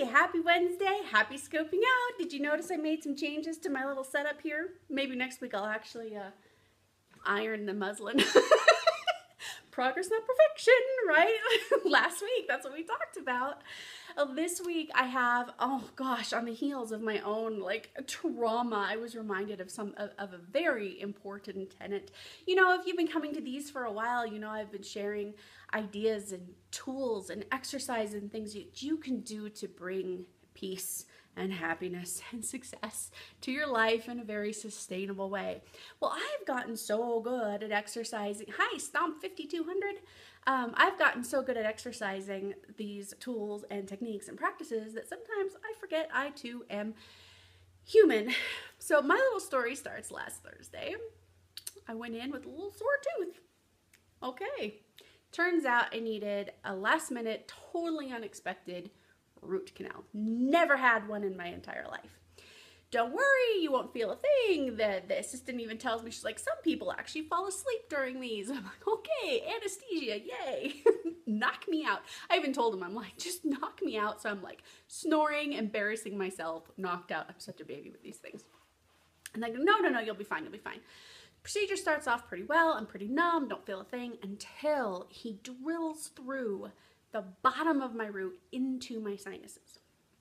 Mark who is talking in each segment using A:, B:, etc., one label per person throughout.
A: happy Wednesday, happy scoping out. Did you notice I made some changes to my little setup here? Maybe next week I'll actually iron the muslin. Progress, not perfection, right? Last week, that's what we talked about. This week I have, oh gosh, on the heels of my own like trauma, I was reminded of a very important tenet. You know, if you've been coming to these for a while, you know I've been sharing ideas and tools and exercise and things that you can do to bring peace and happiness and success to your life in a very sustainable way. Well, I've gotten so good at exercising. Hi, Stomp 5200. I've gotten so good at exercising these tools and techniques and practices that sometimes I forget I too am human. So my little story starts last Thursday. I went in with a little sore tooth. Okay. Turns out I needed a last minute, totally unexpected root canal. Never had one in my entire life. Don't worry, you won't feel a thing. The assistant even tells me, she's like, some people actually fall asleep during these. I'm like, okay, anesthesia, yay. Knock me out. I even told him, I'm like, just knock me out. So I'm like snoring, embarrassing myself, knocked out. I'm such a baby with these things. And they go, no, you'll be fine, you'll be fine. Procedure starts off pretty well. I'm pretty numb, don't feel a thing until he drills through the bottom of my root into my sinuses.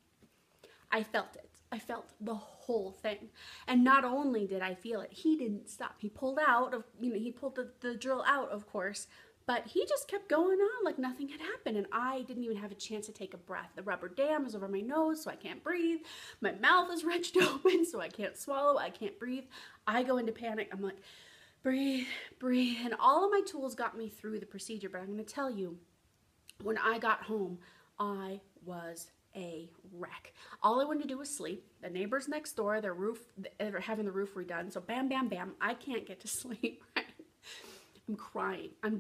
A: I felt it. I felt the whole thing. And not only did I feel it, he didn't stop. He pulled he pulled the drill out, of course, but he just kept going on like nothing had happened. And I didn't even have a chance to take a breath. The rubber dam is over my nose, so I can't breathe. My mouth is wrenched open, so I can't swallow. I can't breathe. I go into panic. I'm like, breathe, breathe. And all of my tools got me through the procedure, but I'm going to tell you, when I got home, I was a wreck. All I wanted to do was sleep. The neighbors next door, they're having the roof redone. So bam, bam, bam, I can't get to sleep. Right? I'm crying. I'm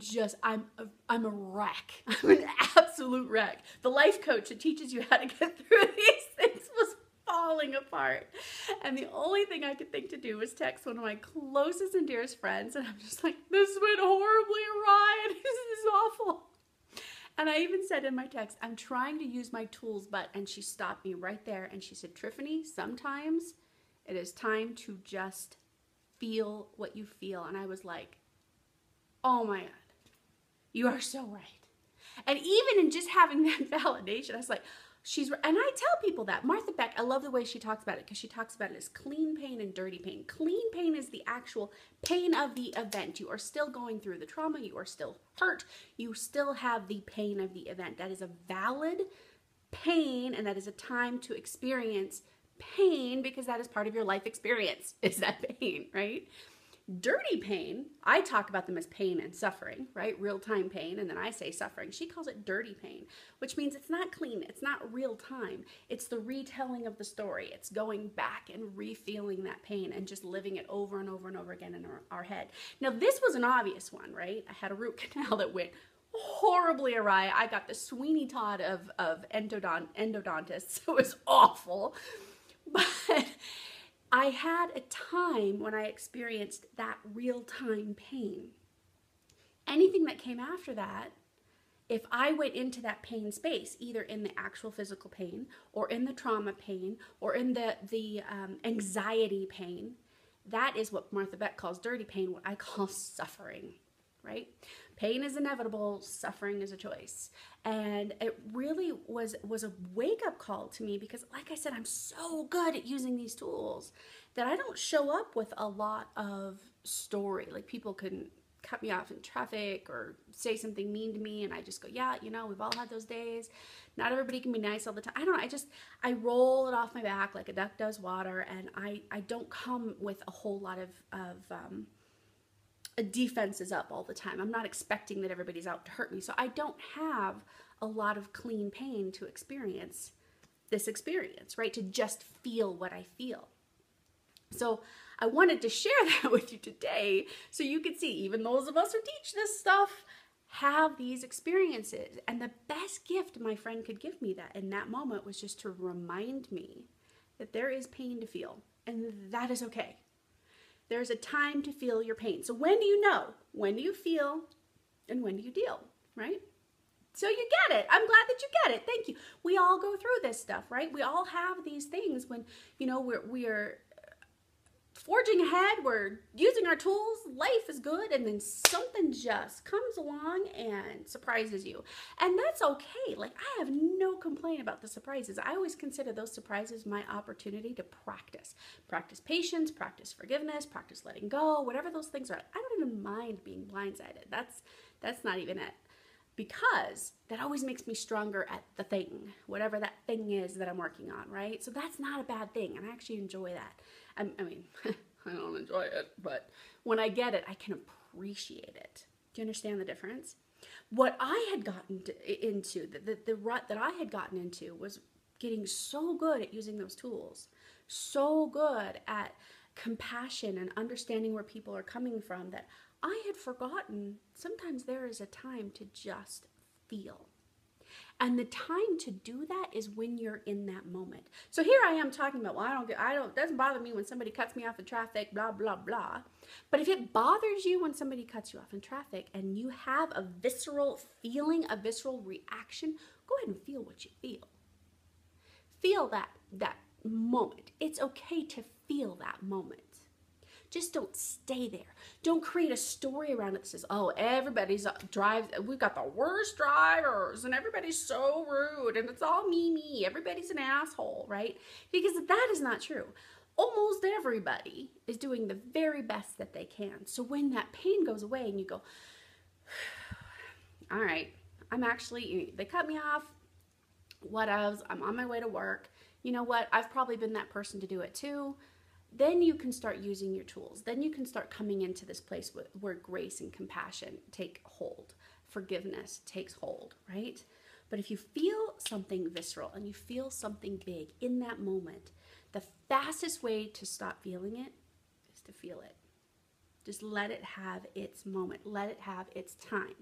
A: a wreck. I'm an absolute wreck. The life coach that teaches you how to get through these things was falling apart. And the only thing I could think to do was text one of my closest and dearest friends. And I'm just like, this went horribly awry. This is awful. And I even said in my text, I'm trying to use my tools, and she stopped me right there and she said, Tiffany, sometimes it is time to just feel what you feel. And I was like, oh my God, you are so right. And even in just having that validation, I was like, and I tell people that. Martha Beck, I love the way she talks about it because she talks about it as clean pain and dirty pain. Clean pain is the actual pain of the event. You are still going through the trauma. You are still hurt. You still have the pain of the event. That is a valid pain, and that is a time to experience pain because that is part of your life experience, is that pain, right? Dirty pain, I talk about them as pain and suffering, right? Real-time pain, and then I say suffering. She calls it dirty pain, which means it's not clean, it's not real time. It's the retelling of the story. It's going back and re-feeling that pain and just living it over and over and over again in our head. Now, this was an obvious one, right? I had a root canal that went horribly awry. I got the Sweeney Todd of endodontists. It was awful, but I had a time when I experienced that real-time pain. Anything that came after that, if I went into that pain space, either in the actual physical pain or in the trauma pain or in the anxiety pain, that is what Martha Beck calls dirty pain, what I call suffering, right? Pain is inevitable, suffering is a choice. And it really was a wake-up call to me because, like I said, I'm so good at using these tools that I don't show up with a lot of story. Like, people can cut me off in traffic or say something mean to me and I just go, yeah, we've all had those days. Not everybody can be nice all the time. I roll it off my back like a duck does water, and I don't come with a whole lot of defense is up all the time. I'm not expecting that everybody's out to hurt me. So I don't have a lot of clean pain to experience this experience, right? To just feel what I feel. So I wanted to share that with you today so you could see even those of us who teach this stuff have these experiences. And the best gift my friend could give me that in that moment was just to remind me that there is pain to feel and that is okay. There's a time to feel your pain. So when do you know? When do you feel and when do you deal, right? So you get it. I'm glad that you get it. Thank you. We all go through this stuff, right? We all have these things when, you know, we're forging ahead, we're using our tools, life is good, and then something just comes along and surprises you. And that's okay. Like, I have no complaint about the surprises. I always consider those surprises my opportunity to practice. Practice patience, practice forgiveness, practice letting go, whatever those things are. I don't even mind being blindsided. That's not even it. Because that always makes me stronger at the thing, whatever that thing is that I'm working on, right? So that's not a bad thing, and I actually enjoy that. I mean, I don't enjoy it, but when I get it, I can appreciate it. Do you understand the difference? What I had gotten into, the rut that I had gotten into was getting so good at using those tools, so good at compassion and understanding where people are coming from that I had forgotten sometimes there is a time to just feel. And the time to do that is when you're in that moment. So here I am talking about, well, it doesn't bother me when somebody cuts me off in traffic, blah, blah, blah. But if it bothers you when somebody cuts you off in traffic and you have a visceral feeling, a visceral reaction, go ahead and feel what you feel. Feel that moment. It's okay to feel that moment. Just don't stay there. Don't create a story around it that says, oh, everybody's drives, we've got the worst drivers and everybody's so rude and it's all me, everybody's an asshole, right? Because that is not true. Almost everybody is doing the very best that they can. So when that pain goes away and you go, all right, they cut me off, I'm on my way to work. You know what? I've probably been that person to do it too. Then you can start using your tools. Then you can start coming into this place where grace and compassion take hold. Forgiveness takes hold, right? But if you feel something visceral and you feel something big in that moment, the fastest way to stop feeling it is to feel it. Just let it have its moment. Let it have its time.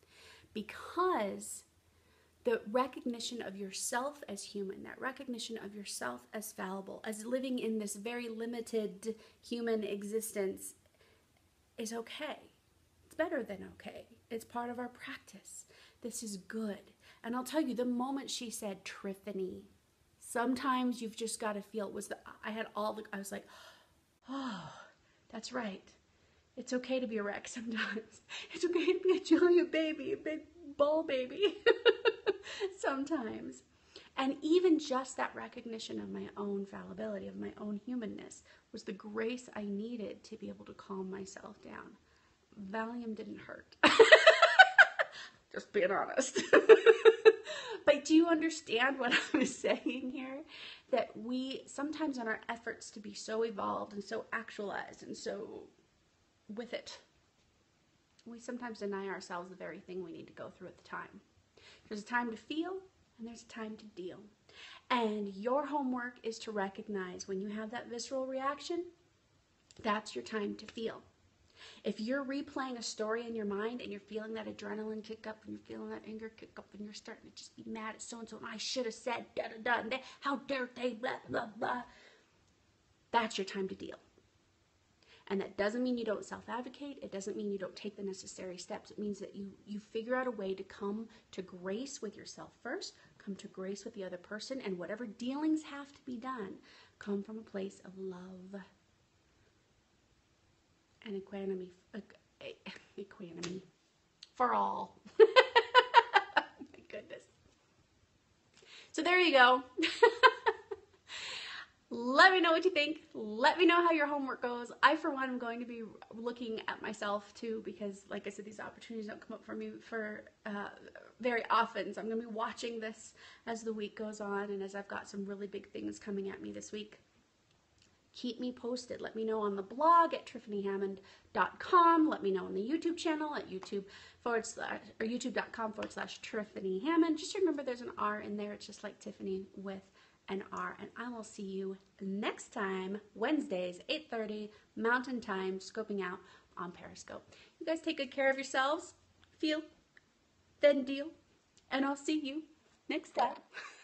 A: Because the recognition of yourself as human, that recognition of yourself as fallible, as living in this very limited human existence is okay. It's better than okay. It's part of our practice. This is good. And I'll tell you, the moment she said Triffany, sometimes you've just got to feel, I was like, oh, that's right. It's okay to be a wreck sometimes. It's okay to be a giant baby, a big ball baby. Sometimes. And even just that recognition of my own fallibility, of my own humanness, was the grace I needed to be able to calm myself down. Valium didn't hurt. Just being honest. But do you understand what I was saying here? That we sometimes, in our efforts to be so evolved and so actualized and so with it, we sometimes deny ourselves the very thing we need to go through at the time. There's a time to feel and there's a time to deal. And your homework is to recognize when you have that visceral reaction, that's your time to feel. If you're replaying a story in your mind and you're feeling that adrenaline kick up and you're feeling that anger kick up and you're starting to just be mad at so-and-so and I should have said da-da-da and how dare they blah, blah, blah. That's your time to deal. And that doesn't mean you don't self-advocate. It doesn't mean you don't take the necessary steps. It means that you figure out a way to come to grace with yourself first, come to grace with the other person, and whatever dealings have to be done, come from a place of love and equanimity for all. My goodness. So there you go. Let me know what you think. Let me know how your homework goes. I, for one, am going to be looking at myself too because, like I said, these opportunities don't come up for me very often. So I'm going to be watching this as the week goes on and as I've got some really big things coming at me this week. Keep me posted. Let me know on the blog at TriffanyHammond.com. Let me know on the YouTube channel at youtube.com/Triffany Hammond. Just remember there's an R in there. It's just like Tiffany with an R. And I will see you next time, Wednesdays, 8:30 Mountain Time, scoping out on Periscope. You guys take good care of yourselves. Feel, then deal. And I'll see you next time.